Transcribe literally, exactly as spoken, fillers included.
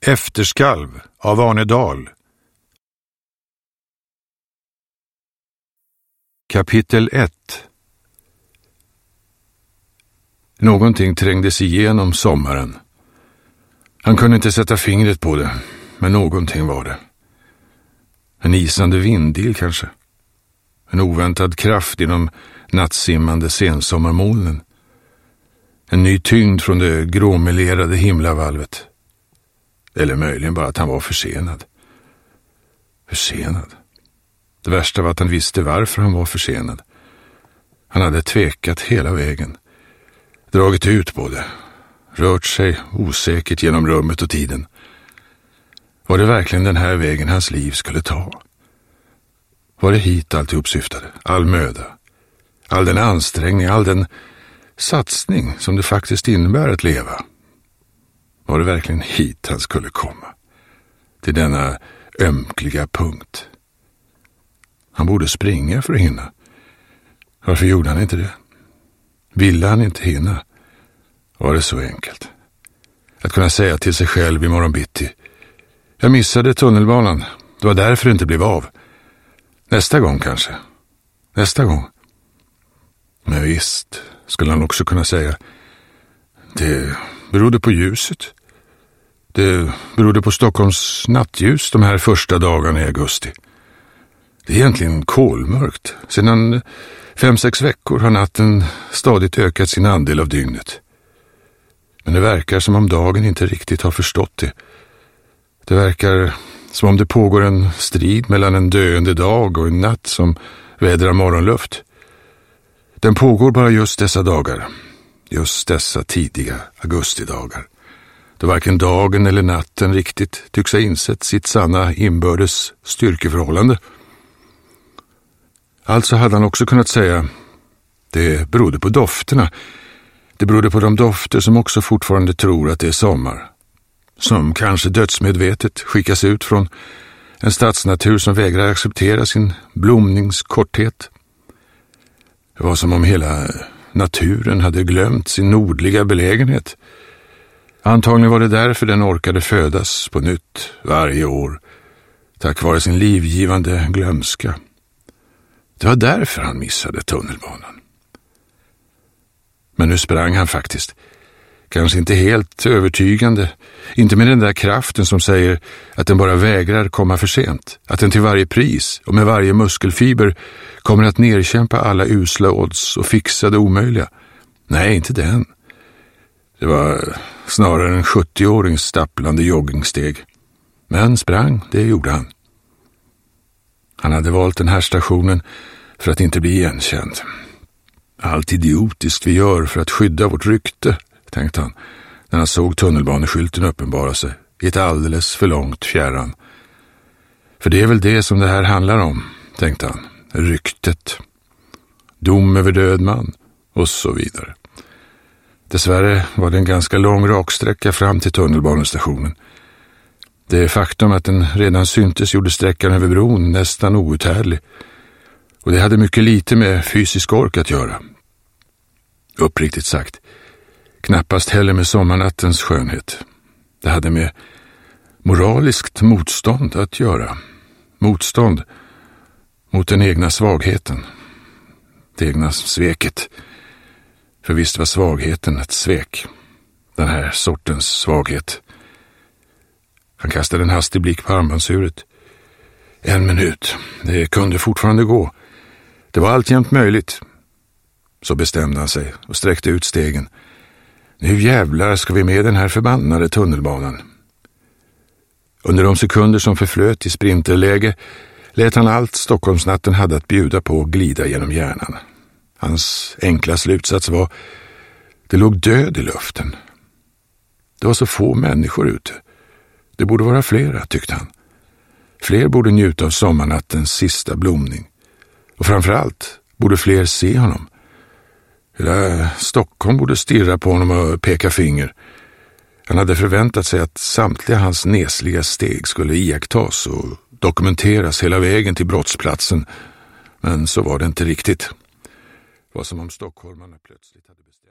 Efterskalv av Arne Dahl. Kapitel ett. Någonting trängdes igenom sommaren. Han kunde inte sätta fingret på det, men någonting var det. En isande vindil kanske. En oväntad kraft inom nattsimmande sensommarmolnen. En ny tyngd från det gråmelerade himlavalvet. Eller möjligen bara att han var försenad. Försenad. Det värsta var att han visste varför han var försenad. Han hade tvekat hela vägen. Dragit ut på det. Rört sig osäkert genom rummet och tiden. Var det verkligen den här vägen hans liv skulle ta? Var det hit allt uppsyftade? All möda. All den ansträngning, all den satsning som det faktiskt innebär att leva. Var det verkligen hit han skulle komma? Till denna ömkliga punkt. Han borde springa för att hinna. Varför gjorde han inte det? Ville han inte hinna? Var det så enkelt? Att kunna säga till sig själv i morgon bitti: jag missade tunnelbanan. Det var därför det inte blev av. Nästa gång kanske. Nästa gång. Men visst, skulle han också kunna säga. Det berodde på ljuset. Det berodde på Stockholms nattljus de här första dagarna i augusti. Det är egentligen kolmörkt. Sedan fem, sex veckor har natten stadigt ökat sin andel av dygnet. Men det verkar som om dagen inte riktigt har förstått det. Det verkar som om det pågår en strid mellan en döende dag och en natt som vädrar morgonluft. Den pågår bara just dessa dagar. Just dessa tidiga augustidagar. Då varken dagen eller natten riktigt tycks ha insett sitt sanna inbördes styrkeförhållande. Alltså hade han också kunnat säga: det berodde på dofterna. Det berodde på de dofter som också fortfarande tror att det är sommar. Som kanske dödsmedvetet skickas ut från en stadsnatur som vägrar acceptera sin blomningskorthet. Det var som om hela naturen hade glömt sin nordliga belägenhet. Antagligen var det därför den orkade födas på nytt varje år, tack vare sin livgivande glömska. Det var därför han missade tunnelbanan. Men nu sprang han faktiskt. Kanske inte helt övertygande. Inte med den där kraften som säger att den bara vägrar komma för sent. Att den till varje pris och med varje muskelfiber kommer att nerkämpa alla usla odds och fixa det omöjliga. Nej, inte den. Det var snarare en sjuttio-årings stapplande joggingsteg. Men sprang, det gjorde han. Han hade valt den här stationen för att inte bli igenkänd. Allt idiotiskt vi gör för att skydda vårt rykte, tänkte han, när han såg tunnelbaneskylten uppenbara sig i ett alldeles för långt fjärran. För det är väl det som det här handlar om, tänkte han, ryktet. Dom över död man, och så vidare. Dessvärre var det en ganska lång raksträcka fram till tunnelbanestationen. Det faktum att den redan syntes gjorde sträckan över bron nästan outhärdlig. Och det hade mycket lite med fysisk ork att göra. Uppriktigt sagt, knappast heller med sommarnattens skönhet. Det hade med moraliskt motstånd att göra. Motstånd mot den egna svagheten. Det egna sveket. För visst var svagheten ett svek. Den här sortens svaghet. Han kastade en hastig blick på armbandsuret. En minut. Det kunde fortfarande gå. Det var alltjämt möjligt. Så bestämde han sig och sträckte ut stegen. Nu jävlar ska vi med den här förbannade tunnelbanan. Under de sekunder som förflöt i sprinterläge lät han allt Stockholmsnatten hade att bjuda på glida genom hjärnan. Hans enkla slutsats var: det låg död i luften. Det var så få människor ute. Det borde vara flera, tyckte han. Fler borde njuta av sommarnattens sista blomning. Och framförallt borde fler se honom. Hela Stockholm borde stirra på honom och peka finger. Han hade förväntat sig att samtliga hans nesliga steg skulle iakttas och dokumenteras hela vägen till brottsplatsen. Men så var det inte riktigt. Det var som om stockholmarna plötsligt hade bestämt.